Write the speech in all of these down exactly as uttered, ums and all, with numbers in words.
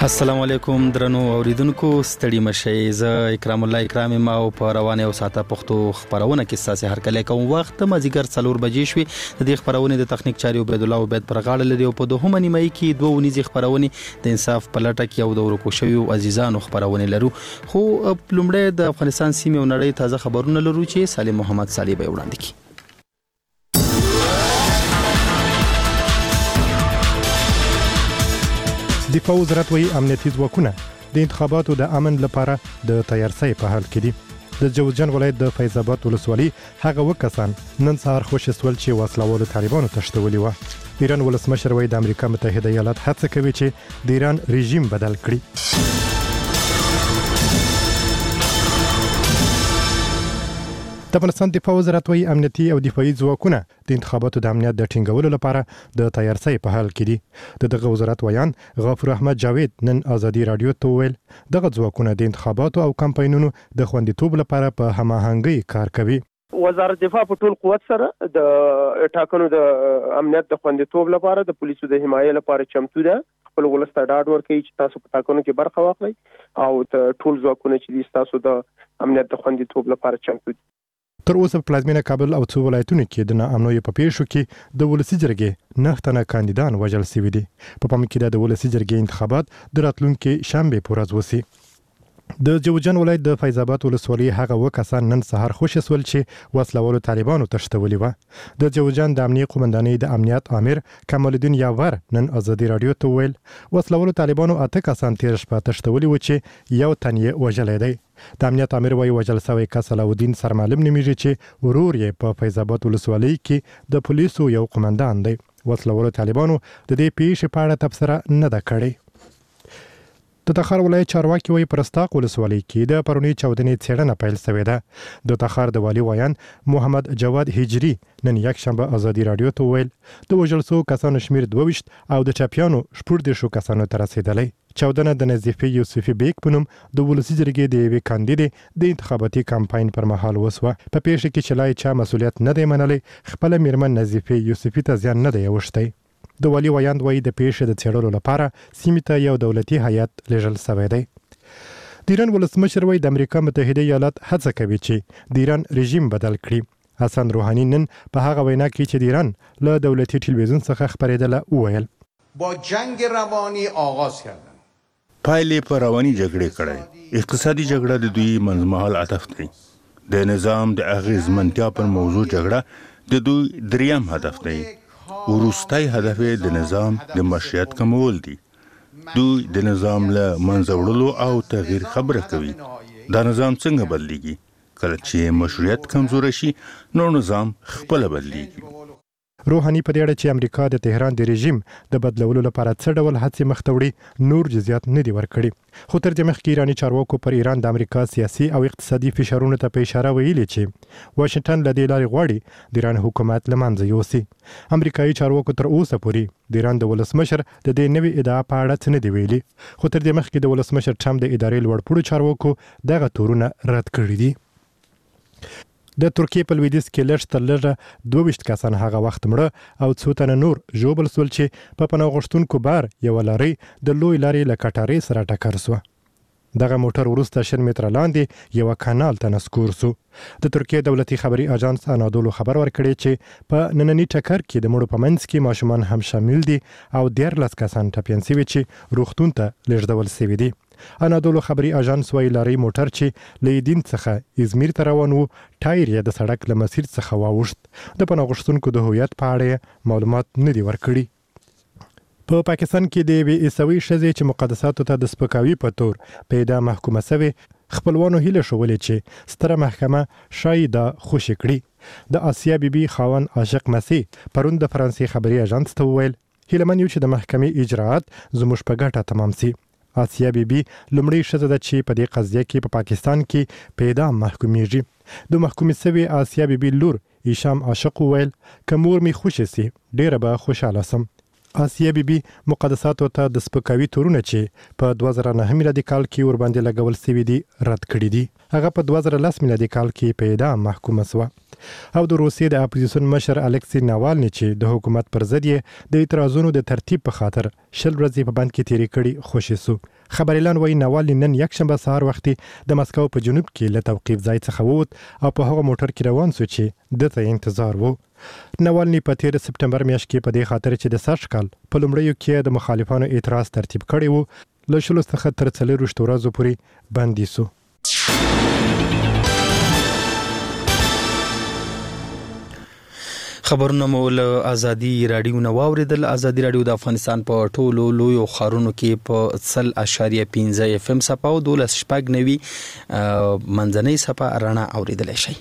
السلام علیکم درنو اوریدونکو، ستړي مشئ. زه اکرام الله اکرام ما او په روانه او ساته پښتو خبرونه کې ساسي هر کله کوم وخت مازیګر څلور بجې شوي. د دې خبرونه د تخنیک چاري عبد الله عبید پر غاړه لري او په دوه نیمه کې دوه ونیزي خبرونه د انصاف په لټه کې او د ورکو شوی او عزیزانو خبرونه لرو. خو لومړی د افغانستان سیمه او نړۍ تازه خبرونه لرو چې سالم محمد صالح به وړاندې کړي. دفاع وزارت وایي امنیتي ځواکونه د انتخاباتو د امن لپاره د تیارسۍ په حال کې دي. د جوزجان ولایت د فیض آباد ولسوالۍ هغه وکسان نن سهار خوشي سول چې وسلوالو طالبانو تښتولي وو. ایران ولسمشر وایي د امریکا متحده ایالات هڅه کوي چې د ایران رژیم بدل کړي. د افغانستان دفاع وزارت وایي امنیتي او دفاعي ځواکونه د انتخاباتو د امنیت د ټینګولو لپاره د تیارسۍ په حال کې دي. د دغه وزارت ویان غفور احمد جاوید نن ازادي رادیو ته وویل دغه ځواکونه د انتخاباتو او کمپاینونو د خوندیتوب لپاره په هماهنګۍ کار کوي. وزارت دفاع په ټول قوت سره د ټاکنو د امنیت د خوندیتوب لپاره د پولیسو د حمایت لپاره چمتو ده. خپل ولس ته ډاډ ورکوي چې تاسو په ټاکنو کې برخه واخلئ او ټول ځواکونه چې تاسو د امنیت د خوندیتوب لپاره چمتو دي. تر اوسه په پلازمینه کابل او څو ولایتونو کې د ناامنۍ په پیښو کې د ولسي جرګې نه تنه کاندیدان وژل شوي دي. په پام کې د ولسي جرګې انتخابات د راتلونکي شنبه په ورځ وشي. د جوزجان ولایت د فیض آباد ولسوالۍ هغه وکسان نن سهار خوشي سول چې وسلوالو طالبانو تښتولي وو. د جوزجان د امنیت قومندانۍ د امنیت امیر کمال الدین یاور نن ازادي رادیو ته ویل وسلوالو طالبانو اته کسان تیر شپه تښتولي وو چې یو تن یې وژلی دی. د امنیت امیر وایي وژل شوی کس علاودین سرمعلم نومیږي چې ورور یې په فیض آباد ولسوالۍ کې د پولیسو یو قومندان دی. وسلوالو طالبانو د دې پیښې په اړه تبصره نه ده کړې. د تخار ولایت چارواکي وایي پرستاق ولسوالۍ کې د پرونی چاودنې څېړنه پیل شوې ده. د تخار د والي ویان محمد جواد هجری نن یکشنبه ازادي رادیو ته ویل د وژل شوو کسانو شمیر دوه ویشت او د چاپیانو شپږ دېرشو کسانو ته رسېدلی. چاودنه د نظیفې یوسفي بیګ په نوم د ولسي جرګې د یوې کاندیدې د انتخاباتي کمپاین پر مهال وسوه. په پیښه کې چې لا چا مسؤلیت نه دی منلی خپله میرمن نظیفې یوسفي ته زیان نه دی اوښتی. د والي ویاند وایي د پیښې د څېړلو لپاره سیمې ته یو دولتي هیات لیږل شوی دی. د ایران ولسمشر وایي د امریکا متحده ایالات هڅه کوي چې د ایران رژیم بدل کړي. حسن روحاني نن په هغه وینا کې چې د ایران له دولتي ټلویزیون څخه خپرېدله وویل با جنگ روانی آغاز کردن. پایلې په رواني جګړې کړی. اقتصادي جګړه د دوی منځمهال هدف دی. د نظام د اغیزمنتیا پر موضوع جګړه د دوی دریم هدف دی. وروستی هدف د نظام د مشروعیت کمول دي. دوی د نظام له منځه وړلو او تغییر خبره کوي. دا نظام څنګه بدلیږي؟ کله چې مشروعیت کمزوری شي نو نظام خپله بدلیږي. روحاني په دې اړه چې امریکا د تهران د رژیم د بدلولو لپاره څه ډول هڅې مخته وړي نور جزئیات نه دي ورکړي. خو تر دې مخکې ایراني چارواکو پر ایران د امریکا سیاسي او اقتصادي فشارونو ته په اشاره ویلي چې واشنگټن له دې لارې غواړي د ایران حکومت له منځه یوسي. امریکایي چارواکو تر اوسه پورې د ایران د ولسمشر د دې نوې ادعا په اړه څه نه دي ویلي. خو تر دې مخکې د ولسمشر ټرمپ د ادارې لوړپوړو چارواکو دغه تورونه رد کړي دي. د ترکیې په لویدیځ کې لږ تر لږه دوه ویشت کسان هغه وخت مړه او څو تنه نور ژوبل سول چې په پناه غوښتونکو بار یوه لارۍ د لوی لارې له کټارې سره ټکر سوه. دغه موټر وروسته شل متره لاندې یوه کانال ته نسکور سو. د ترکیې دولتي خبري اژانس انادولو خبر ورکړی چې په ننني ټکر کې د مړو په منځ کې ماشومان هم شامل دي او دیارلس کسان ټپیان شوي چې روغتون ته لیږدول شوي دي. انادولو خبري اژانس وایي لارۍ موټر چې له ایدین څخه ازمیر ته روان و ټایر یې د سړک له مسیر څخه واوښت. د پناه غوښتونکو د هویت په اړه معلومات نه دي ورکړي. په پاکستان کې د یوې عیسوي ښځې چې مقدساتو ته د سپکاوي په تور په اعدام محکومه شوې خپلوانو هیله ښولې چې ستره محکمه ښایي دا خوشي کړي. د آسیا بیبي خاوند عاشق مسیح پرون د فرانسې خبري اژانس ته وویل هیله من یو چې د محکمې اجراعات زموږ په ګټه تمام سي. آسیا بیبي لومړی ښځه ده چې په دې قضیه کې په پاکستان کې په اعدام محکومیږي. د محکومې شوې آسیا بیبي لور ایشام عاشق وویل که مور مې خوشې سي ډیره به خوشحاله سم. آسیه بیبي مقدساتو ته د سپکاوي تورونه چې په دوه زره نهه میلادي کال کې ور باندې لګول شوي دي رد کړي دي. هغه په دوه زره لس میلادي کال کې په اعدام محکومه شوه. او د روسیې د اپوزیسیون مشر الکسی ناوالني چې د حکومت پر ضد یې د اعتراضونو د ترتیب په خاطر شل ورځې په بند کې تیرې کړي خوشي سو. خبر اعلان وایي ناوالني نن یکشنبه سهار وختي د مسکو په جنوب کې له توقیف ځای څخه ووت او په هغه موټر کې روان سو چې دته انتظار وو. ناوالني په تیر سپټمبر میاشت کې په دې خاطر چې د سږ کال په لومړیو کې د مخالفانو اعتراض ترتیب کړی وو له شلو څخه تر څلوېښتو ورځو پورې بندي سو. خبرونه مو له ازادي رادیو نو واوریدل. ازادي رادیو د افغانستان په ټولو لویو ښارونو کې په سل اشاریه پنځه اف ام صفه او دولس شپږ نوي منځنۍ صفه رڼا اوریدل شي.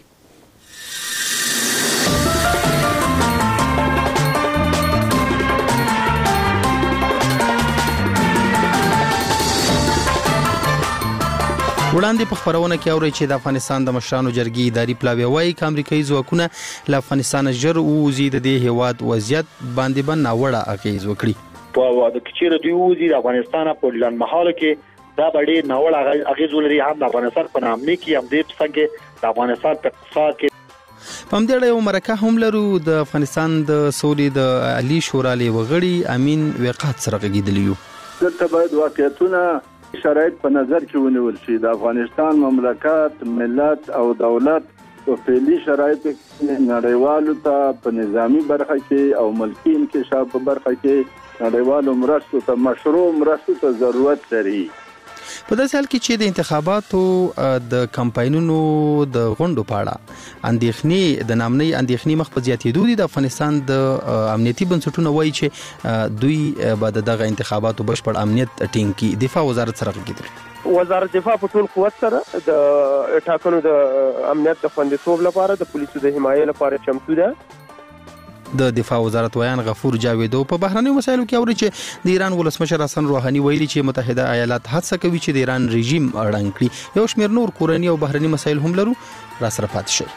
وړاندې په خبرونه کې اوري چې د افغانستان د مشرانو جرګې اداري پلاوی وايي چې امریکایي ځواکونه له افغانستان ژر ووځي د دې هیواد وضعیت باندې به ناوړه اغیز وکړي. په د کچیر دی ووځي د افغانستان په لنډمهاله کې دا ډېر ناوړه اغیز ولري هم د افغانستان په نامني کې هم د څنګه د افغانستان په اقتصاد کې. په همدې اړه یو مرکه هم لرو. د افغانستان د سولې د عالی شورا وغړي امین وقات سره غږیدلی یو. دلته باید واقعیتونه شرایط په نظر کې ونیول شي. د افغانستان مملکت ملت او دولت په فعلی شرایط کې نړیوالو ته په نظامی برخه کې او ملکی انکشاف په برخه کې نړیوالو مرستو ته مشروع مرستو ته ضرورت لري. په داسې حال کې چې د انتخاباتو د کمپاینونو د غونډو په اړه اندېښنې د نامنۍ اندېښنې مخ په زیاتېدو دي. د افغانستان د امنیتي بنسټونو وایي چې دوی به دغه انتخاباتو بشپړ امنیت ټینګ کړي. دفاع وزارت سره غږیدل. وزارت دفاع په ټول قوت سره د ټاکنو د امنیت د خوندیتوب لپاره د پولیسو د حمایت لپاره چمتو ده. د دفاع وزارت ویان غفور جاویدو په بهرنیو مسایلو کې اوري چې د ایران ولسمشر حسن روحاني ویلي چې متحده ایالات هڅه کوي چې د ایران رژیم اړنګ کړي. یو شمېر نور کورني او بهرني مسایل هم لرو. را سره پاتې شئ.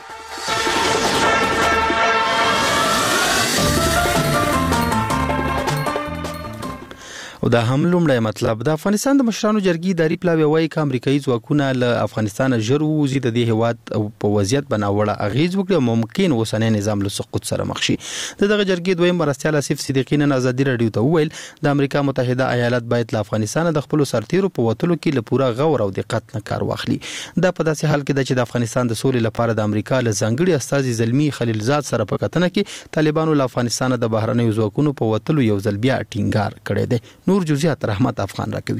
او دا هم لومړی مطلب د افغانستان د مشرانو جرګې اداري پلاوی وايي چې امریکایي ځواکونه له افغانستان ژر ووځي د دې هیواد په وضعیت بناوړه اغیز وکړي او ممکن اوسنی نظام له سقوط سره مخ شي. دغه جرګې دویم مرستیال اسف صدیقی نن ازادي رادیو ته وویل د امریکا متحده ایالات باید له افغانستان د خپل سرتیرو په وټلو کې له پوره غور او دقت نه کار واخلي. دا په داسې حال کې چې د افغانستان د سولې لپاره د امریکا له ځانګړي استازي زلمی خلیلزاد سره په کتنه کې طالبانو له افغانستان د بهرنیو ځواکونو په وټلو یو ځل بیا ټینګار کړی دی. نور جزئیات رحمت افغان راکوي.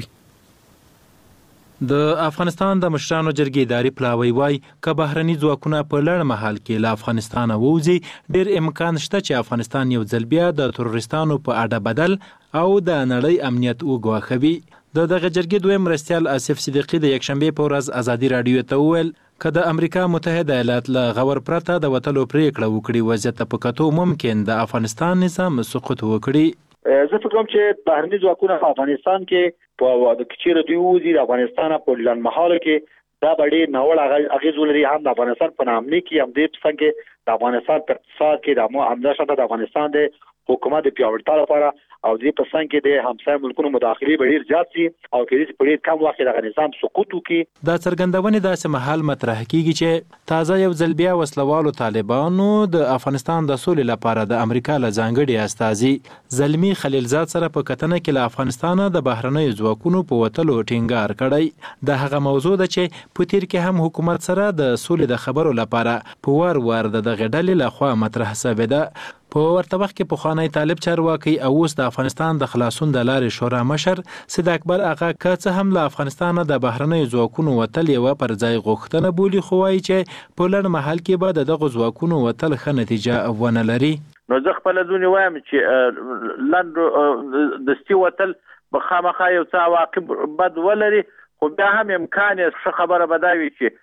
د افغانستان د مشرانو جرګې اداري پلاوی وايي که بهرني ځواکونه په لړ مهال کې له افغانستان ووځي ډېر امکان شته چې افغانستان یو ځل بیا د تروریستانو په اډه بدل او د نړۍ امنیت وګواښوي. د دغه جرګې دویم مرستیال اسف صدیقی د یکشنبې په ورځ ازادي رادیو ته وویل که د امریکا متحده ایالات له غور پرته د وتلو پریکړه وکړي وضعیت په کتو ممکن د افغانستان نظام سقوط وکړي. زه فکر کوم چې بهرني ځواکونه په افغانستان کې په د کچیر دی وځي د افغانستان په لنډمهاله کې دا ډېر ناوړه اغیز ولري هم د افغانستان په نامني کې هم د څنګه د افغانستان په اقتصاد کې د مو همداشته د افغانستان د حکومت د پیاوړتیا لپاره او د په څنګه کې د همسایه ملکونو مداخله به ډیر زیات شي او کې دې په ډیر کم وخت د نظام سقوط وکړي. دا څرګندونه داسې محل مطرح کیږي چې تازه یو ځل بیا وسلوالو طالبانو د افغانستان د سولې لپاره د امریکا له ځانګړي استازي زلمی خلیلزاد سره په کتنه کې له افغانستان د بهرنیو ځواکونو په وټلو ټینګار کړی. د هغه موضوع ده چې په تیر کې هم حکومت سره د سولې د خبرو لپاره په وار وار د غډلې لخوا مطرح شوې ده. په ورته وخت کې پخوانی طالب چارواکي او اوس د افغانستان د خلاصون د لارې شورا مشر سید اکبر آقا که څه هم له افغانستان د بهرنیو ځواکونو وتل یوه پر ځای غوښتنه بولي خو وایي چې په لنډ مهال کې به د دغو ځواکونو وتل ښه نتیجه ونه لري. نو زه خپل ځونی وایم چې لنډ دستي وتل به خامخا یو څه عواقب بد ولري خو بیا هم امکان یې ښه خبره به دا وي چې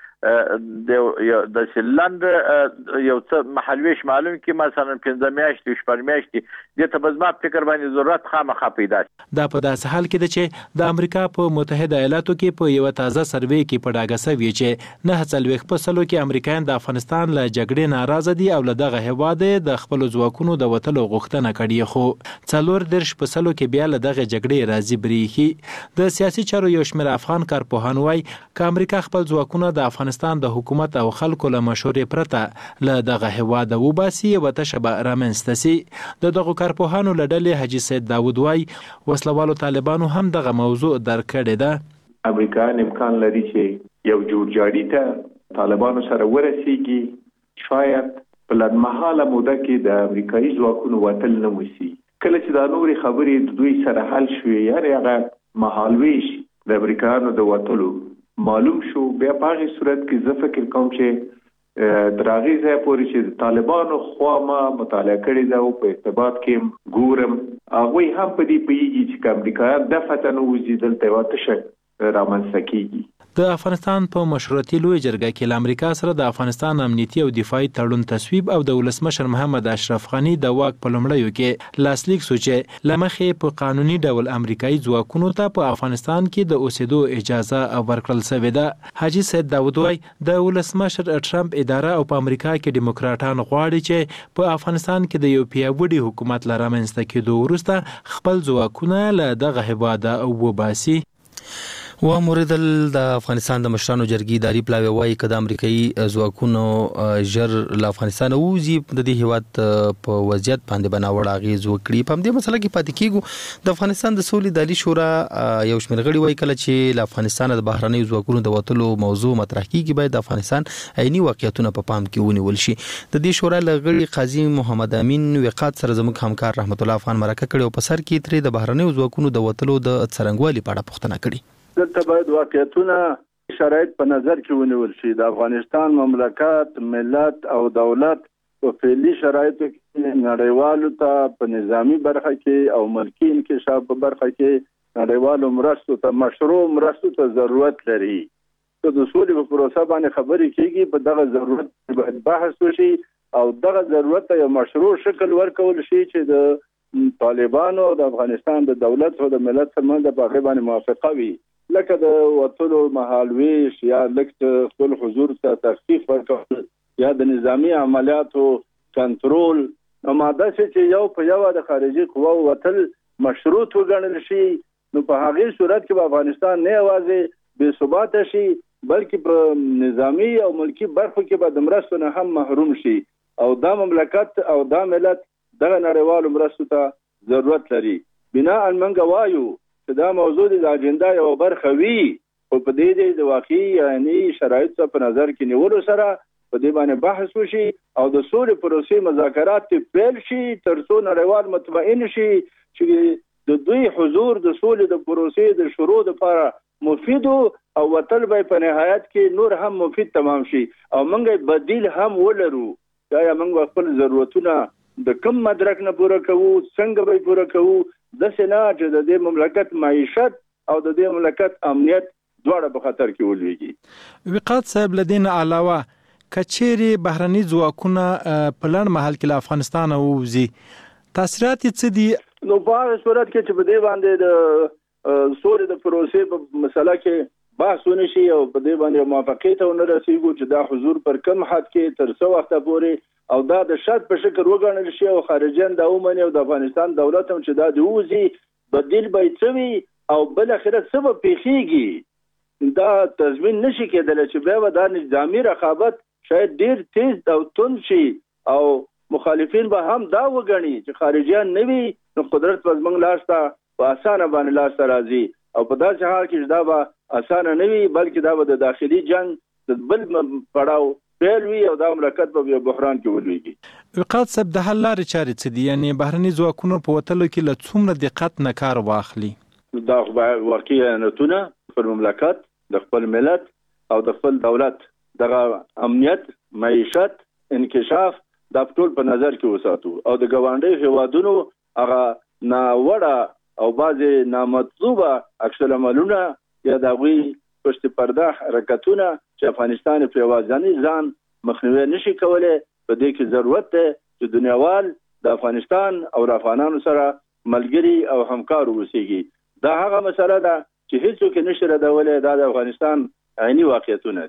د لنډ یو څه محلویش معلوم کې مثلا پنځه میاشتې شپږ میاشتې د تبزما فکر باندې ضرورت خامخا پیدا شي. دا په داسې حال کې ده چې د امریکا په متحده ایالاتو کې په یو تازه سروې کې په ډاګه سوي چې نه څلوېښت په سلو کې امریکایان د افغانستان له جګړې ناراضه دي او له دغه هیواد د خپل ځواکونو د وتلو غوښتنه کړې، خو څلور دېرش په سلو کې بیا له دغه جګړې راضي برېښي. د سیاسي چارو یو شمېر افغان کارپوهان وایي که امریکا خپل ځواکونه د افغانستان د حکومت او خلکو له مشورې پرته له دغه هیواد وباسي یوه تشه به رامنځته سي. د دغو کارپوهانو له ډلې حاجي سید داود وایي وسلوالو طالبانو هم دغه موضوع درک کړې ده. امریکایان امکان لري چې یو جوړجاړي ته طالبانو سره ورسیږي، شاید په لنډمهاله موده کې د امریکایي ځواکونو وتل نه وسي. کله چې دا نورې خبرې د دوی سره حل شوې یعنې هغه مهالویش د امریکایانو د وتلو معلوم شو، بیا په هغې صورت کې زه فکر کوم چې تر هغې ځایه پورې چې د طالبانو خوا ما مطالعه کړې ده او په ارتباط کې ګورم هغوی هم په دې پوهېږي چې که امریکایان دفعه نه وځي دلته یوه تشه رامنځته کېږي. د افغانستان په مشورتي لوی جرګه کې له امریکا سره د افغانستان امنیتي او دفاعي تړون تصویب او د ولسمشر محمد اشرف غني د واک په لومړیو کې لاسلیک شو چې له مخې په قانوني ډول امریکایي ځواکونو ته په افغانستان کې د اوسېدو اجازه ورکړل شوې ده. حاجي سید داود وایي د ولسمشر ټرمپ اداره او په امریکا کې ډیموکراټان غواړي چې په افغانستان کې د یو پیاوړي حکومت له رامنځته کېدو وروسته خپل ځواکونه له دغه هېواده وباسي. و موردل د افغانستان د مشرانو جرګې اداري پلاوی وایي که د امریکایي ځواکونو ژر له افغانستان ووځي د دې هیواد په وضعیت باندې به ناوړه اغېز وکړي. په همدې مسله کې پاتې کېږو. د افغانستان د سولې د عالي شورا یو شمېر غړي وایي کله چې له افغانستانه د بهرنیو ځواکونو د وتلو موضوع مطرح کېږي باید د افغانستان عیني واقعیتونه په پام کې ونیول شي. د دې شورا له غړي قاضي محمد امین وقات سره زموږ همکار رحمت الله افغان مرکه کړې او په سر کې ترې د بهرنیو ځواکونو د وتلو د څرنګوالي په اړه پوښتنه کړې. دلته باید واقعیتونه شرایط په نظر کې ونیول شي. د افغانستان مملکت، ملت او دولت په فعلي شرایطو کې نړیوالو ته په نظامی برخه کې او ملکي انکشاف په برخه کې نړیوالو مرستو ته مشروع مرستو ته ضرورت لري. که د سولې په پروسه باندې خبرې کېږي په دغه ضرورت باید بحث وشي او دغه ضرورت ته یو مشروع شکل ورکول شي چې د طالبانو د افغانستان د دولت او د ملت ترمنځ په هغې باندې موافقه وي. لکه د وتلو مهالویش یا لکه خپل حضور ته تخفیف ورکول یا د نظامی عملیاتو کنټرول، نو ماده چې یو په یو د خارجي قواو وتل مشروط وګڼل شي نو په هغې صورت کې به افغانستان نه یوازې بې ثباته شي بلکې په نظامی او ملکي برخو کې به د مرستو نه هم محروم شي او دا مملکت او دا ملت دغه نړیوالو مرستو ته ضرورت لري. بناء موږ وایو چې دا موضوع د اجنډا یو برخه وي او په دې د واقعي یعنی شرایط په نظر کې نیولو سره په دې باندې بحث وشي او د سولې پروسې مذاکرات پیل شي تر څو نړیوال مطمئن شي چې د دوی حضور د سولې د پروسې د شروع لپاره مفید او وتل به په نهایت کې نور هم مفید تمام شي او موږ بدیل هم ولرو. دا موږ خپل ضرورتونه د کم مدرک نه پوره کوو، څنګه به پوره کوو، د سنا چې د دې مملکت معیشت او د دې مملکت امنیت دواړه په خطر کې ولويږي. وقات صاحب لدین علاوه کچېری بهرني ځواکونه په لړ محل کې له افغانستان ووزي تاثیرات څه دي؟ نو په هغه صورت کې چې په دې باندې د سولې د پروسې په مسله کې بحث ونشي او په دې باندې موافقې ته ونه رسیږو چې دا حضور پر کم حد کې تر څو وخته پورې او دا د شرط په شکل وګڼل شي او خارجيان دا ومني او د افغانستان دولت هم چې دا د وزي بدیل به څوي او بل اخر څه به پیخيږي دا تضمین نشي کېدل چې به دا نظامی رقابت شاید ډیر تیز او تند شي او مخالفین به هم دا وګڼي چې خارجيان نه وي نو قدرت په زمنګ لاسته په اسانه باندې لاسته راځي او په داسې حال کې دا به اسانه نه وي بلکې دا به د داخلي جنگ د بل پړاو پیل وي او دا مملکت په بحران کې ولويږي. وقات صاحب د حل لارې چارې څه دي؟ یعنی بهرني ځواکونو په وتلو کې له څومره دقت نه کار واخلي؟ دا واقعي نتونه پر مملکت د خپل ملت او د خپل دولت دغه امنیت، معیشت، انکشاف دا ټول په نظر کې وساتو او د ګاونډي هیوادونو هغه ناوړه او بعضې نامطلوبه عکس العملونه یا د هغوی پشت پرده حرکتونه چې افغانستان په یوازینی ځان مخنیوي نشي کولی په دې کې ضرورت دی چې دنیاوال د افغانستان او افغانانو سره ملګری او همکار اوسېږي. دا هغه مسله ده چې هیڅوک نشي ردولای. دا د افغانستان عیني واقعیتونه.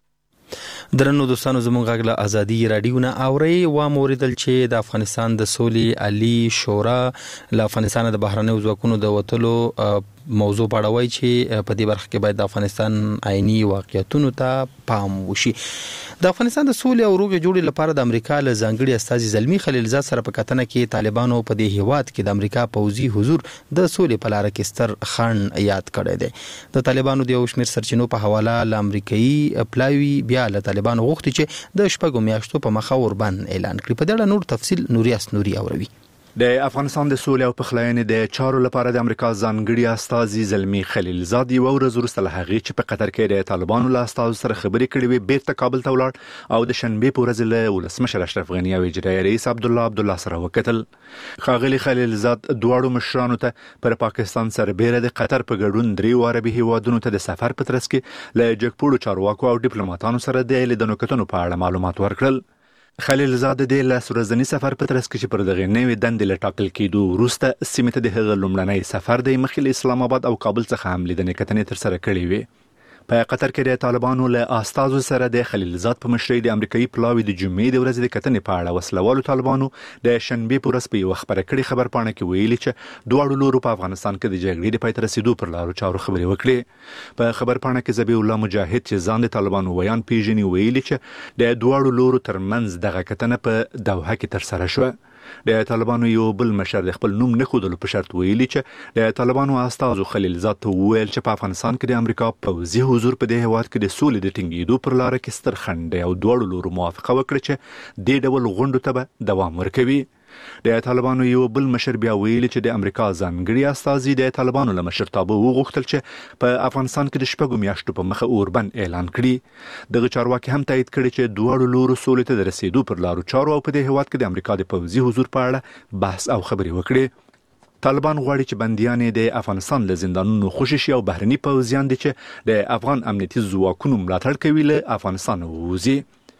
درنو دوستانو زموږ غږ له ازادي رادیو نه اوري و موریدل چې د افغانستان د سولې عالی شورا له افغانستان د بهرنیو ځواکونو د وټلو موضوع پاړوي چې په دې برخه کې باید د افغانستان عیني واقعیتونو ته پام وشي. د افغانستان د سولې او روغې جوړې لپاره د امریکا له ځانګړي استازي زلمی خلیلزاد سره په کتنه کې طالبانو په دې هیواد کې د امریکا پوځي حضور د سولې په لار کې ستر خنډ یاد کړی دی. د طالبانو د یو شمېر سرچینو په حواله ل امریکایي پلاوی بیا له طالبانو غوښتي چې د شپږو میاشتو په مخه اوربند اعلان کړي. په دې اړه نور تفصیل نوریاس نوري اوروي. د افغانستان د سولې او پخلاینې د چارو لپاره د امریکا ځانګړي استازي زلمی خلیلزاد یو ورځ وروسته له هغې چې په قطر کې د طالبانو له استازو سره خبرې کړې وې بیرته کابل ته ولاړ او د شنبې په ورځ له ولسمشر اشرف غني او اجرایي رئیس عبدالله عبدالله سره وکتل. ښاغلي خلیلزاد دواړو مشرانو ته پر پاکستان سربېره د قطر په ګډون درې عربي هیوادونو ته د سفر په ترڅ کې له جګپوړو چارواکو او ډیپلوماټانو سره د لیدنو کتنو په اړه معلومات ورکړل. خلیلزاد د لاس ورځنی سفر په ترڅ کې چې پر دغه نوې دندې له ټاکل کېدو وروسته سیمه ته د هغه لومړنی سفر د مخکې اسلام آباد او کابل څخه هم لیدنې کتنې تر سره کړې وې. په قطر کې د طالبانو له استازو سره د خلیلزاد په مشرۍ د امریکایي پلاوی د جمعې د ورځې د کتنې په اړه وسلوالو طالبانو د شنبې په ورځ په یو خبره کړې خبر پاڼه کې ویلي چې دواړو لورو په افغانستان کې د جګړې د پای ته رسیدو پر لارو چارو خبرې وکړې. په خبر پاڼه کې ذبیح الله مجاهد چې ځان د طالبانو ویان پیژني ویلي چې د دواړو لورو ترمنځ دغه کتنه په دوحه کې تر سره شوه. د طالبانو یو بل مشر د خپل نوم نه ښودلو په شرط ویلي چې د طالبانو استازو خلیلزاد ته وویل چې په افغانستان کې د امریکا پوځي حضور په دې هیواد کې د سولې د ټینګېدو پر لاره کې ستر خنډ دی او دواړو لورو موافقه وکړه چې دې ډول غونډو ته به دوام ورکوي. د طالبانو یو بل مشر بیا ویلي چې د امریکا ځانګړي استازي د طالبانو له مشرتابه وغوښتل چې په افغانستان کې د شپږو میاشتو په مخه اوربند اعلان کړي. دغه چارواکي هم تایید کړي چې دواړو لورو سولې ته د رسیدو پر لارو چارو او په دې هیواد کې د امریکا د پوځي حضور په اړه بحث او خبرې وکړي. طالبان غواړي چې بنديان د افغانستان له زندانونو خوشي شي او بهرني پوځیان دي چې د افغان امنیتي ځواکونو ملاتړ کوي له افغانستان ووځي.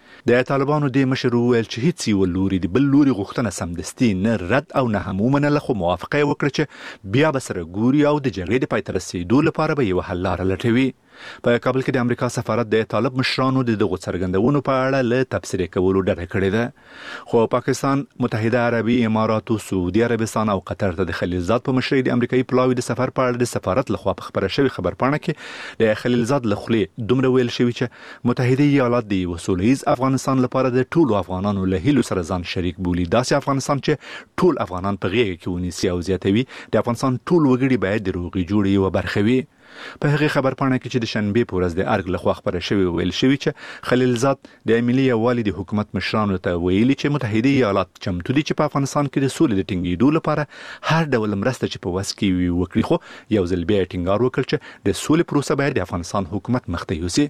د طالبانو د مشر ویل چې هیڅ یو لوري د بل لوري غوښتنه سمدستي نه رد او نه هم ومنله، خو موافقه وکړه چې بیا به سره ګوري او د جګړې د پای ته رسیدو لپاره به یو حل لاره لټوي. په کابل کې د امریکا سفارت د طالب مشرانو د دغو څرګندونو په اړه له تبصرې کولو ډډه کړې ده، خو پاکستان، متحده عربي اماراتو، سعودي عربستان او قطر ته د خلیلزاد په مشرۍ د امریکایي پلاوي د سفر په اړه د سفارت لخوا په خبره شوې خبرپاڼه کې د خلیلزاد له خولې دومره ویل شوي چې متحده ایالات د یو سوله ییز افغانستان لپاره د ټولو افغانانو له هیلو سره ځان شریک بولي. داسې افغانستان چې ټول افغانان په غېږ کې ونیسي او زیاتوي د افغانستان ټول وګړي باید د روغې جوړې یوه برخه وي. په هغه خبرپاڼه کې چې د شنبې په ورځ د ارګ لخوا خبره شوې ویل شوي چې خلیلزاد د ملي یووالي د حکومت مشرانو ته ویلي چې متحده ایالات چمتو دي چې په افغانستان کې د سولې د ټینګېدو لپاره هر ډول مرسته چې په وس کې وي وکړي، خو یو ځل بیا ټینګار وکړ چې د سولې پروسه باید د افغانستان حکومت مخته یوسي.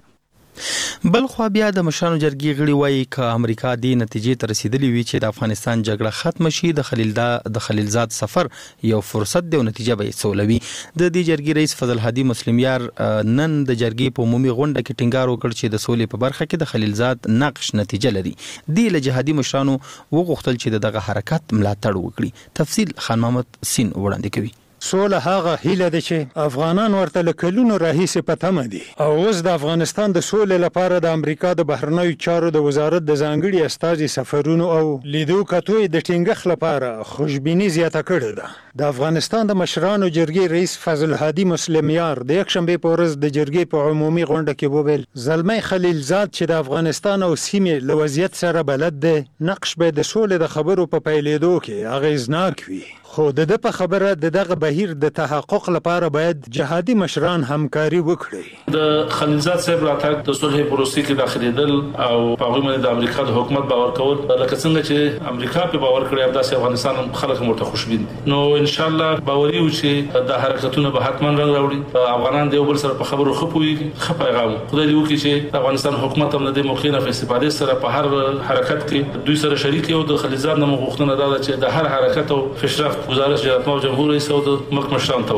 بل خو بیا د مشرانو جرګې غړي وایي چې امریکا دې نتیجې ته رسیدلی وي چې د افغانستان جګړه ختم شي، د خلیلزاد د خلیلزاد سفر یو فرصت دی او نتیجه به یې سولوي. د دې جرګې رئیس فضل هادي مسلمیار نن د جرګې په عمومي غونډه کې ټینګار وکړ چې د سولې په برخه کې د خلیلزاد نقش نتیجه لري. دې له جهادي مشرانو وغوښتل چې دغه حرکت ملاتړ وکړي. تفصیل خان محمد سین وړاندې کوي. سوله هغه هیله ده چې افغانان ورته له کلونو راهیسې په تمه دي او اوس د افغانستان د سولې لپاره د امریکا د بهرنیو چارو د وزارت د ځانګړي استازي سفرونو او لیدو کتو د ټینګښت لپاره خوشبیني زیاته کړې ده. د افغانستان د مشرانو جرګې رئیس فضل هادي مسلمیار د یکشنبې په ورځ د جرګې په عمومي غونډه کې وویل زلمی خلیلزاد چې د افغانستان او سیمې له وضعیت سره بلد دی، نقش به د سولې د خبرو په پیلېدو کې اغېزناک وي، خو د ده په خبره د دغه بهیر د تحقق لپاره باید جهادي مشران همکاري وکړي. د خلیلزاد صاحب راتګ د صلح پروسې کې داخليدل او په هغه باندې د امریکا د حکومت باور کول، لکه څنګه چې امریکا په باور کړی او داسې افغانستان خلک مرته خوشبین دي، نو ان شاء الله باوري و چې د حرکتونو به حتما رنګ راوړي، افغانان د یو بل سره په خبرو خپويږي. خه پیغام خدای دې وکړي چې افغانستان حکومت هم د موقع نه په استفاده سره په هر حرکت کې دوی سره شریک او د خلیلزاد نه مغوښتنه ده چې د هر حرکت او فشرفت گزارش جناب جمهور رئیس او د ملک مشران ته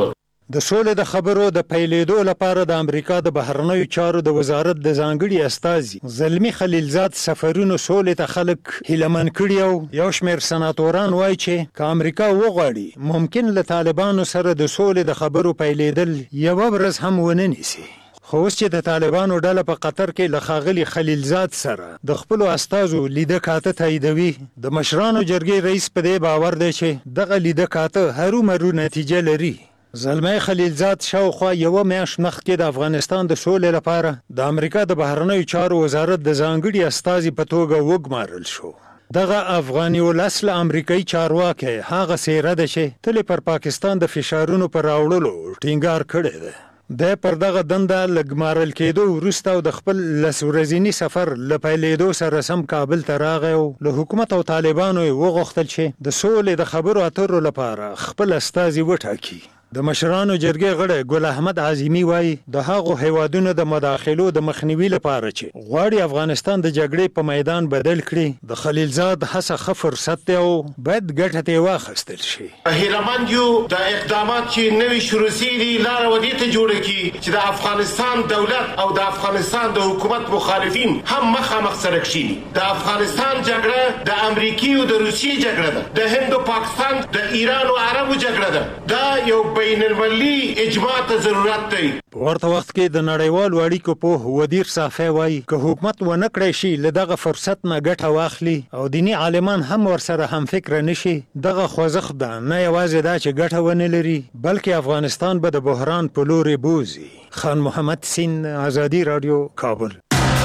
د سولې د خبرو د پیلېدو لپاره د امریکا د بهرنیو چارو د وزارت د ځانګړي استازي زلمی خلیلزاد سفرونو سولې ته خلک هیلمن کړي او یو شمېر سناتوران وایي چې که امریکا وغواړي ممکن له طالبانو سره د سولې د خبرو پیلېدل یوه ورځ هم ونه نیسي. خو اوس چې د طالبانو ډله په قطر کې له ښاغلي خلیلزاد سره د خپلو استازو لیده کاته تاییدوي، د مشرانو جرګې رئیس په دې باور دی چې دغه لیده کاته هرومرو نتیجه لري. زلمی خلیلزاد شاوخوا یوه میاشت مخکې د افغانستان د سولې لپاره د امریکا د بهرنیو چارو وزارت د ځانګړي استازي په توګه وګمارل شو. دغه افغاني ولس له امریکایي چارواکي هغه څیره ده چې تل پر پاکستان د فشارونو پر راوړلو ټینګار کړی دی. د پر دغه دنده لګمارل کېدو وروسته او د خپل لس ورځني سفر له پیلېدو سره سم کابل ته راغی او له حکومت او طالبانو یې وغوښتل چې د سولې د خبرو اترو لپاره خپل استازي وټاکي. د مشرانو جرګې غړی ګل احمد عظیمي وایي د هغو هیوادونو د مداخلو د مخنیوي لپاره چې غواړي افغانستان د جګړې په میدان بدل کړي د خلیلزاد هڅه ښه فرصت دی او باید ګټه ترې واخیستل شي. هیلهمند یو د اقدامات چې نوي شروع شوي دي لاره ودې ته جوړه کړي چې د افغانستان دولت او د افغانستان د حکومت مخالفین هم مخامخ سره کړي. د افغانستان جګړه د امریکي او د روسیې جګړه ده، د هند او پاکستان د ایران او عربو جګړه ده. دا یو بین المللي اجماع ته ضرورت دی. په ورته وخت کې د نړیوالو اړیکو په ودیر صافی وایي که حکومت ونه کړی شي له دغه فرصت نه ګټه واخلي او دیني عالمان هم ورسره هم فکر نشي، دغه خوځښت ده نه یوازې دا چې ګټه ونه لري بلکې افغانستان به د بحران په لوري بوزي. خان محمد سین، ازادي رادیو، کابل.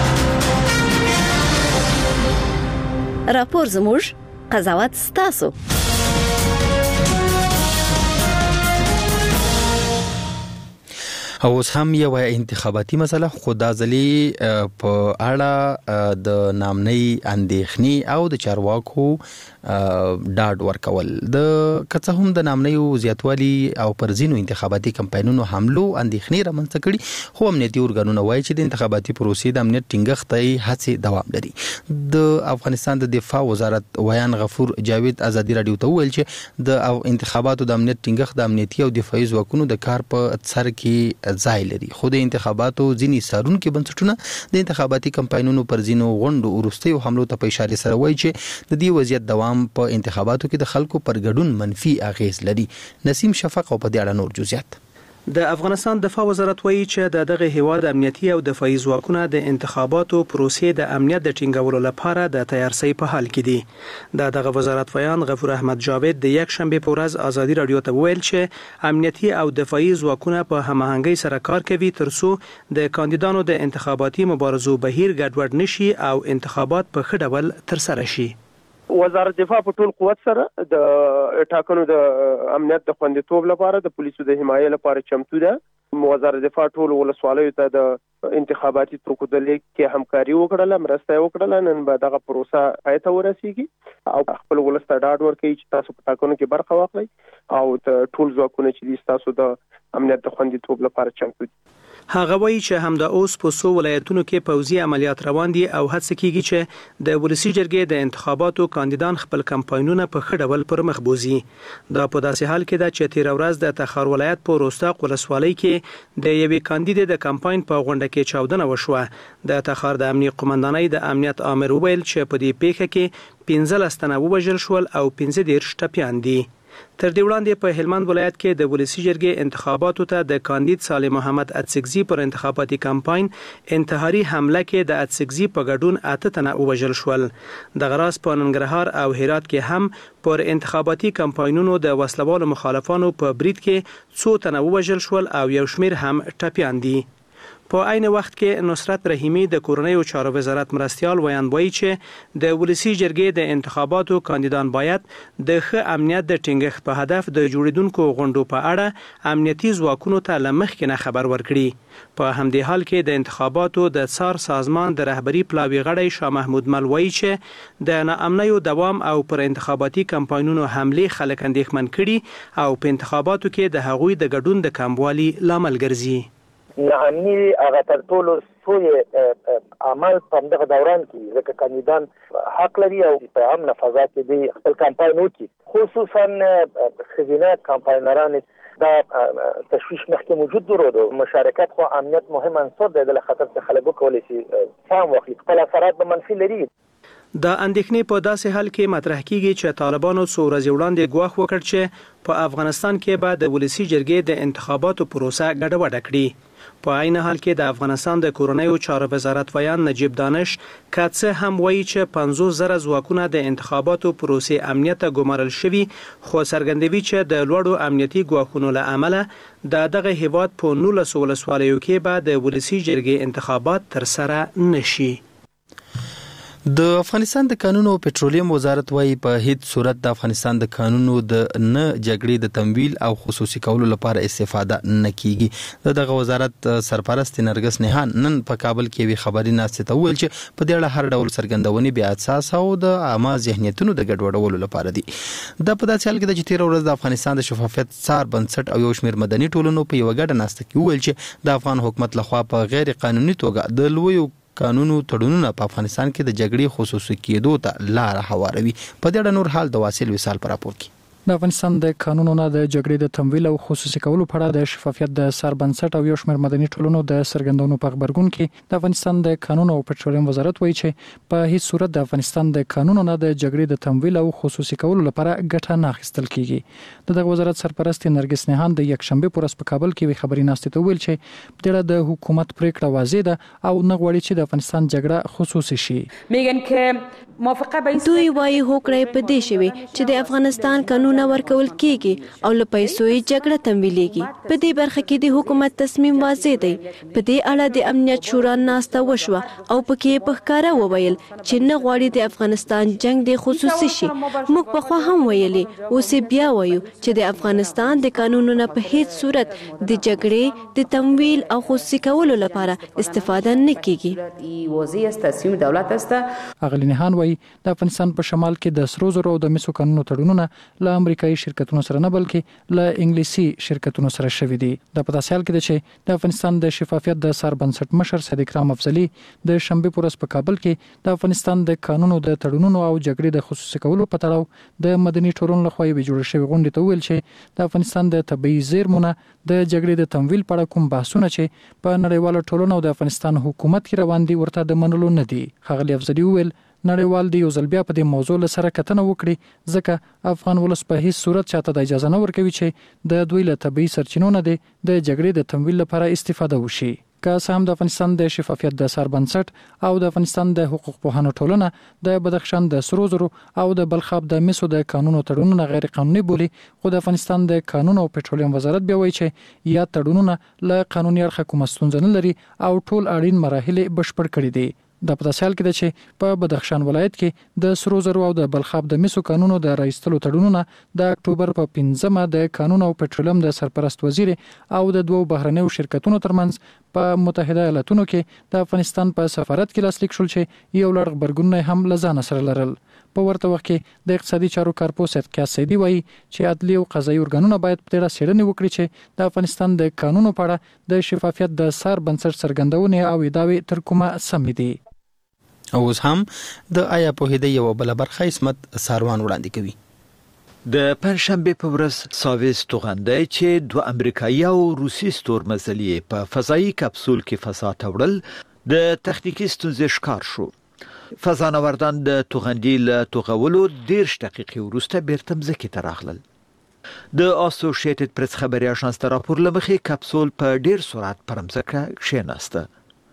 راپور زموږ، قضاوت ستاسو. او اوس هم یو انتخاباتي مسله خو دا ځلې په اړه د نامنۍ اندېښنې او د چارواکو ډاډ ورکول د کڅه هم د نامنیو زیاتوالی او پر ځینو انتخاباتي کمپاینونو حملو اندېښنې رامنځته کړي، خو امنیتي ارګانونه وایي چې د انتخاباتي پروسې د امنیت ټینګښت ته هڅې دوام لري. د افغانستان د دفاع وزارت ویان غفور جاوید ازادي رادیو ته وویل چې د انتخاباتو د امنیت ټینګښت د امنیتي او دفاعي ځواکونو د کار په سر کې ځای لري، خو د انتخاباتو ځینې څارونکي بنسټونه د انتخاباتي کمپاینونو پر ځینو غونډو وروستیو حملو ته په اشاره سره وایي چې د دې وضعیت دوام په انتخاباتو کې د خلکو پر ګډون منفي اغیز لري. نسیم شفق او په دې اړه نور جزئیات. د افغانستان دفاع وزارت وایي چې د دغه هیواد امنیتي او دفاعي ځواکونه د انتخاباتو پروسې د امنیت د ټینګولو لپاره د تیارسۍ په حال کې دي. د دغه وزارت ویان غفور احمد جاوید د یک شنبه په ورځ ازادي رادیو ته ویل چې امنیتي او دفاعي ځواکونه په هماهنګۍ سره کار کوي ترڅو د کاندیدانو د انتخاباتي مبارزو بهیر ګډوډ نشي او انتخابات په ښه ډول ترسره شي. وزارت دفاع په ټول قوت سره د ټاکنو د امنیت د خوندیتوب لپاره د پولیسو د حمایت لپاره چمتو ده. وزارت دفاع ټول ولسوالیو ته د انتخاباتي توکو د لیک کې همکاري وکړه، مرسته وکړه. نن به دغه پروسه پای ته ورسیږي او خپل ولس ته ډاډ ورکړي چې تاسو په ټاکنو کې برخه واخلئ او ټول ځواکونه چې تاسو د امنیت د خوندیتوب لپاره چمتو دي. هغه وایي چې همدا اوس په څو ولایتونو کې پوځي عملیات روان دي او هڅه کیږي چې د ولسی جرګې د انتخاباتو کاندیدان خپل کمپاینونه په ښه ډول پر مخ بوزي. دا په داسې حال کې ده چې تیر ورځ د تخار ولایت په روستاق ولسوالۍ کې د یوې کاندید د کمپاین په غونډه کې چاودنه وشوه. د تخار د امنیت قومندانۍ د امنیت آمر وویل چې په دې پیښه کې پنځلس تنه ووژل شول او پنځه دېرش ټپیان دي. تر دې وړاندې په هلمند ولایت کې د ولسی جرګې انتخاباتو ته د کاندید صالح محمد اتسګزي پر انتخاباتي کمپاین انتحاري حمله کې د اتسګزي په ګډون اته تنه ووژل شول. د غراس په ننګرهار او هرات کې هم پر انتخاباتي کمپاینونو د وسلوالو مخالفانو په برید کې څو تنه ووژل شول او یو شمیر هم ټپیان دي. په عین وخت کې نصرت رحیمی د کورنیو چارو وزارت مرستیال ویان وایي چې د ولسی جرګې د انتخاباتو کاندیدان باید د ښه امنیت د ټینګښت په هدف د جوړیدونکو غونډو په اړه امنیتي ځواکونو ته له مخکې نه خبر ورکړي. په همدې حال کې د انتخاباتو د څار سازمان د رهبری پلاوی غړی شاه محمود مل وایي چې د ناامنیو دوام او پر انتخاباتي کمپاینونو حمله خلک اندېښمن کړي او په انتخاباتو کې د هغوی د ګډون د کموالي لامل ګرځي. ناامني هغه تر ټولو سوی عمل په دغه دوران کې ځکه کاندیدان حق لري او په امن فضا کې د خپل کمپاین وکړي، خصوصا خزینه کمپاینران دا تشویش مخکې موجود درود مشارکت خو امنیت مهم عنصر دی د خطر څخه خلک کولای شي فهم واخلي خپل اثرات به منفي لري. د اندېښنې په داسې حال کې مطرح کیږي چې طالبانو څو ورځې وړاندې ګواښ وکړ چې په افغانستان کې به د ولسی جرګې د انتخاباتو پروسه ګډوډه کړي. په عین حال کې د افغانستان د کورنیو چارو وزارت ویان نجیب دانش کاڅه هم وایي چې پنځوس زره ځواکونه د انتخاباتو پروسې امنیت ګمارل شوي خو څرګندوي چې د لوړو امنیتي ګواښونو له امله د دغه هیواد په نولس ولسوالیو کې به د ولسی جرګې انتخابات ترسره نشي. د افغانستان د قانونو او پټرولیم وزارت وايي په هیڅ صورت د افغانستان د قانونو د نه جګړې د تمویل او خصوصي کولو لپاره استفاده نه کیږي. دغه وزارت سرپرست نرګس نهان نن په کابل کې وی خبري ناشته ته ویل چې په دې اړه هر ډول څرګندونې بیا اساس او د عامه ذهنیتونو د ګډوډولو لپاره دي. د په داسې حال کې د تیر ورځ د افغانستان د شفافیت څار بنسټ او یو شمېر مدني ټولنو په یو ګډه ناشته کې ویل چې د افغان حکومت لخوا په غیر قانوني توګه د لویو قانونو تړونونه په افغانستان کې د جګړې خصوصي کېدو ته لار هواروي. په دې اړه نور حال د واصل وصال پر راپور کې د افغانستان د قانونونو د جګړې د تمویل او خصوصي کولو په اړه د شفافیت د سر بنسټ او یو شمېر مدني ټولنو د سرګندونو په خبرګون کې د افغانستان د قانونو او پټرولیم وزارت وایي چې په هیڅ صورت د افغانستان د قانونونو د جګړې د تمویل او خصوصي کولو لپاره ګټه نه اخیستل کیږي. دغه وزارت سرپرست نرګس نهان د یک شنبه پر ورځ په کابل کې وی خبري ناشته ته ویل چې د د حکومت پریکړه واضح ده او نه غواړي چې د افغانستان جګړه خصوصي شي. میگن که موافقه به دوی وايي هوکړه په دې شوی چې د افغانستان قانون ورکول کیږي او له پیسو یې جګړه تمویلېږي. په دې برخه کې د حکومت تصمیم واضح دی. په دې اړه د امنیت شورا ناسته وشوه او پکې په ښکاره وویل چې نه غواړي د افغانستان جنگ د خصوصي شي. موږ په خوا هم ویلي اوس بیا وایو چې د افغانستان د قانونونو په هیڅ صورت د جګړې د تمویل او خصوصي کولو لپاره استفاده نه کیږي. واضح است تصمیم دولت است. اغلی نهان وایي د افغانستان په شمال کې د سرو زرو او د مسو قانونو تړونونه له امریکایي شرکتونو سره نه بلکې له انګلیسي شرکتونو سره شوي دي. د په داسې حال کې چې د افغانستان د شفافیت د سر بنسټ مشر صدیق رام افضلي د شنبه پر ورځ په کابل کې د افغانستان د قانونو د تړونونو او جګړې د خصوصي کولو په تړاو د مدني ټولنو لخوا یې جوړ شوی غونډه ته ویل چې د افغانستان د طبيعي زیرمونو د جګړې د تمویل په اړه کوم بحثونه چې په نړیواله ټولنه او د افغانستان حکومت کې روان دي ورته د منلو نه دي. ښاغلي افضلي ویل نړیوال دی یو ځل بیا په دې موضوع سره کتنه وکړي ځکه افغان ولس په هیڅ صورت چاته د اجازه نه ورکوي چې د دوی له طبيعي سرچینو نه د جګړې د تمویل لپاره استفاده وشي. که هم د افغانستان د شفافیت د سر بنسټ او د افغانستان د حقوق پوهانو ټولنه د بدخشان د سرو زرو او د بلخاب د مسو د قانونو تړونونه غیر قانوني بولي خو د افغانستان د قانون او پټرولیم وزارت بیا وایي چې یا تړونونه له قانوني اړخه کومه ستونزه نه لري او ټول اړین مراحل بشپړ کړي دي. د پداسال کې د چې په بدخشان ولایت کې د سرو زرو او د بلخاب د مسو قانونو د رئیستلو تړونونه د اکتوبر په پنځمه د قانون او پټرولیم د سرپرست وزیر او د دوو بهرنیو شرکتونو ترمنځ په متحده ایالاتونو کې د افغانستان په سفارت کې لاسلیک شول چې یو لړ خبرګونونه هم لزان سره لرل. په ورته وخت کې د اقتصادي چارو کارپوس اتکا سیدی وایي چې عدلي او قضایي ارګانونه باید په دې سیړنې وکړي چې د افغانستان د قانونو په اړه د شفافیت د سر بنسټ څرګندونه او ادعاوې تر کومه سم دي. اوس هم د آیا په هدي یو بل برخه اسمت ساروان وړاندې کوي. د پنځشنبه په ورځ ساویس توغندای چې دوه امریکایي او روسي ستورمزلي په فضایي کپسول کې فضا ته وړل د تخنیکی ستونزې ښکار شو. فضانوردان د توغندي له توغولو دیرش دقیقې وروسته بیرته مځکې ته راغلل. د اسوسییټډ پریس خبري اژانس ته راپور لمخې کپسول په ډیر سرعت پر مځکه کښېناسته.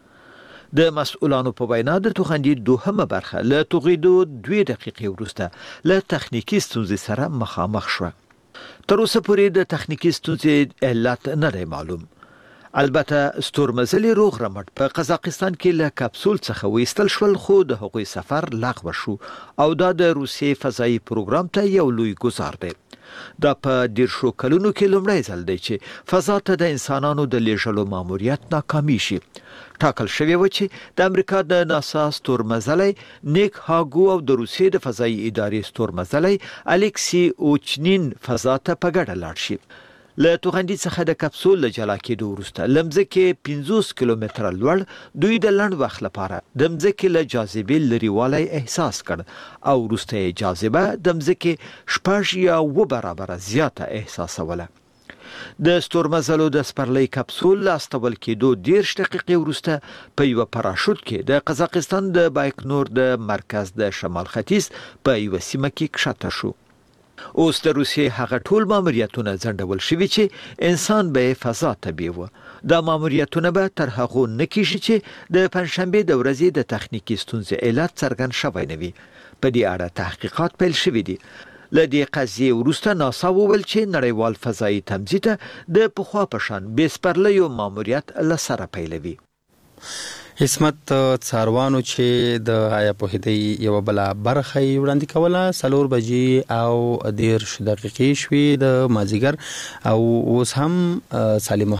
د مسؤلانو په وینا د توغندي دوهمه برخه له توغیدو دوه دقیقې وروسته له تخنیکی ستونزې سره مخامخ شو. تر اوسه پورې د تخنیکی ستونزې علت نه دی معلوم. البته ستورمزلي روغ رمټ په قزاقستان کې له کپسول څخه وېستل شول خو د هغوی سفر لغوه شو او دا د روسیې فضایي پروګرام ته یو لوی ګزار دی. دا په ډیر شو کلونو کې لومړی ځل دی چې فضا ته د انسانانو د لیږلو ماموریت ناکامي شي. ټاکل شوی و چې د امریکا د ناسا ستورمزلی نیک هاګو او د روسیې د فضایي ادارې ستورمزلی الیکسی اوچنین فضا ته په ګډه لاړ شي. له توغندي څخه د کپسول له جلا کېدو وروسته لمځکه پنځوس کیلومتره لوړ دوی د لنډ وخت لپاره د مځکې له جاذبې لريوالی احساس کړ او وروسته جاذبه د مځکې شپږ یا و برابر زیاته احساسوله. د ستورمزلو د سپرلۍ کپسول لاستول کېدو دیرش دقیقې وروسته په یو پاراشوت کې د قزاقستان د بایکنور د مرکز د شمال ختیځ په یو سیمه کې کښته شو. اوس د روسیې هغه ټول ماموریتونه ځنډول شوي چې انسان به فضا ته بیوه. دا ماموریتونه به تر هغو نه کیږي چې د پنځشنبې د ورځې د تخنیکی ستونزې علت څرګند شوی نه وي. په دې اړه تحقیقات پیل شوي دي. له دې قضیې وروسته ناسا وویل چې نړیوال فضایي تمځي ته د پخوا په شان بې سپرلیو ماموریت له سره پیلوي. اسمت څاروانو چې د آیا په هدي یو بل برخه وړاندې کوله سلور بجې او دیرش دقیقې شوي د مازیګر او اوس هم سالم